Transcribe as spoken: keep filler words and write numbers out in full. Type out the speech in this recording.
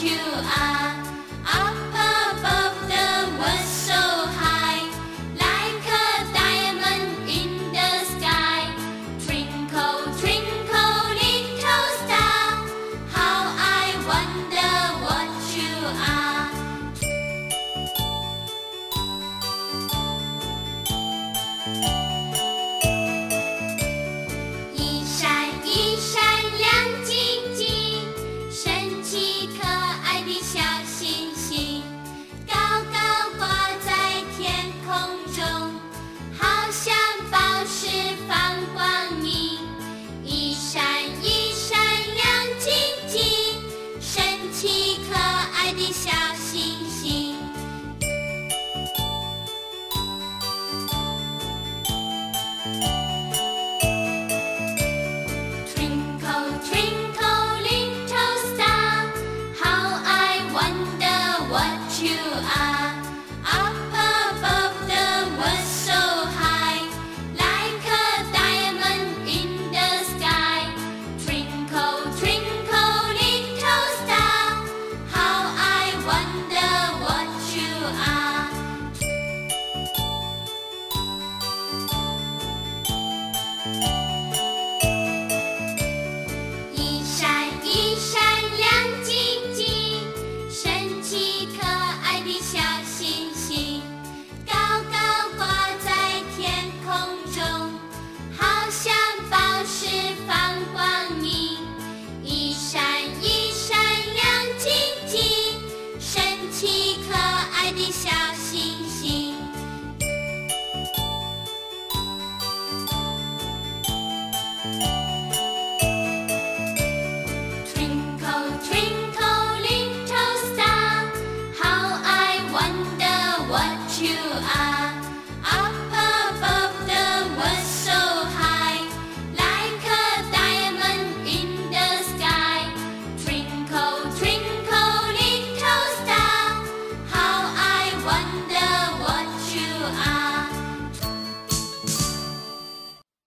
you are. Up above the world so high, like a diamond in the sky. Twinkle, twinkle, little star, how I wonder what you are. 一闪一闪亮晶晶，神奇可爱的小星星，高高挂在天空中，好像宝石放光明。一闪一闪亮晶晶，神奇可爱的小星星。Twinkle, twinkle, little star, how I wonder what you are. Up above the world so high, like a diamond in the sky. Twinkle, twinkle, little star, how I wonder what you are.「一闪一闪亮晶晶，神奇可爱的小星星，高高挂在天空中，好像宝石放光明。一闪一闪亮晶晶，神奇可爱的小星星。Twinkle, twinkle, little star, how I wonder what you are.